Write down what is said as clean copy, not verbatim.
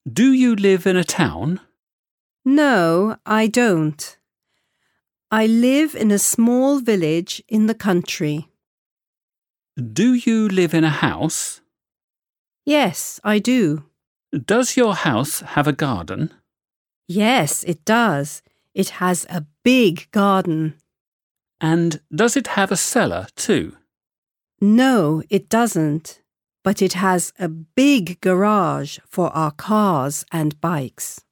Do you live in a town? No, I don't. I live in a small village in the country. Do you live in a house? Yes, I do. Does your house have a garden? Yes, it does. It has a big garden. And does it have a cellar too? No, it doesn't. But it has a big garage for our cars and bikes.